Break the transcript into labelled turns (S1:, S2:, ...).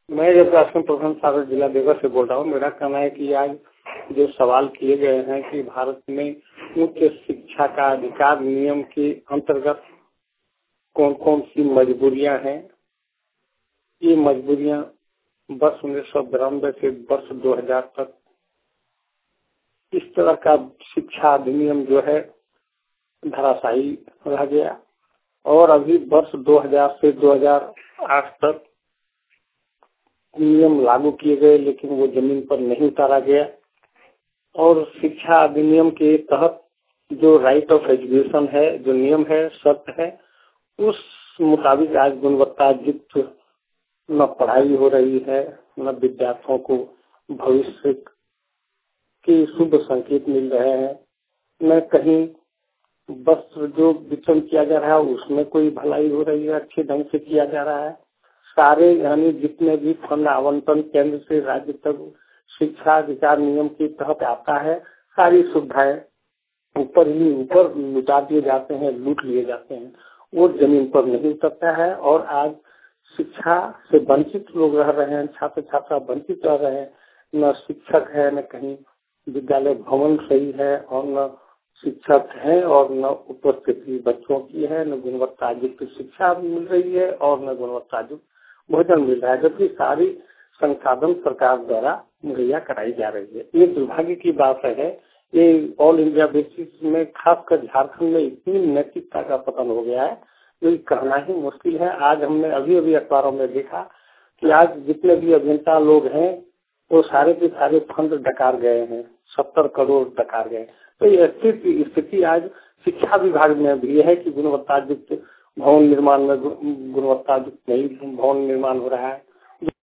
S1: मैं जब प्रधान सागर जिला देवघर से बोल रहा हूँ। मेरा कहना है कि आज जो सवाल किए गए हैं कि भारत में उच्च शिक्षा का अधिकार नियम के अंतर्गत कौन कौन सी मजबूरियां हैं। ये मजबूरियां वर्ष 1992 से वर्ष 2000 तक इस तरह का शिक्षा अधिनियम जो है धराशायी रह गया और अभी वर्ष 2000 से 2008 तक नियम लागू किए गए, लेकिन वो जमीन पर नहीं उतारा गया। और शिक्षा अधिनियम के तहत जो राइट ऑफ एजुकेशन है, जो नियम है, शर्त है, उस मुताबिक आज गुणवत्ता युक्त न पढ़ाई हो रही है, न विद्यार्थियों को भविष्य के शुभ संकेत मिल रहे हैं, न कहीं बस जो वितरण किया जा रहा है उसमें कोई भलाई हो रही है, अच्छे ढंग से किया जा रहा है। सारे यानी जितने भी फंड आवंटन केंद्र से राज्य तक शिक्षा अधिकार नियम के तहत आता है, सारी सुविधाएं ऊपर ही ऊपर लुटा दिए जाते हैं, लूट लिए जाते हैं, वो जमीन पर नहीं उतरता है। और आज शिक्षा से वंचित लोग रह रहे हैं, छात्र छात्रा वंचित रह रहे हैं। न शिक्षक है, न कहीं विद्यालय भवन सही है, और न शिक्षक है, और न उपस्थिति बच्चों की है, न गुणवत्ता युक्त शिक्षा मिल रही है, और न गुणवत्ता युक्त भोजन मिल रहा है, जबकि सारी संसाधन सरकार द्वारा मुहैया कराई जा रही है। ये दुर्भाग्य की बात है। ये ऑल इंडिया बेसिस में खासकर झारखंड में इतनी नैतिकता का पतन हो गया है जो कहना ही मुश्किल है। आज हमने अभी अखबारों में देखा कि आज जितने भी अभियंता लोग हैं वो सारे के सारे फंड डकार गए हैं, 70 करोड़ डकार गए। तो ये स्थिति आज शिक्षा विभाग में भी है कि गुणवत्ता युक्त भवन निर्माण में गुणवत्ता युक्त नहीं भवन निर्माण हो रहा है।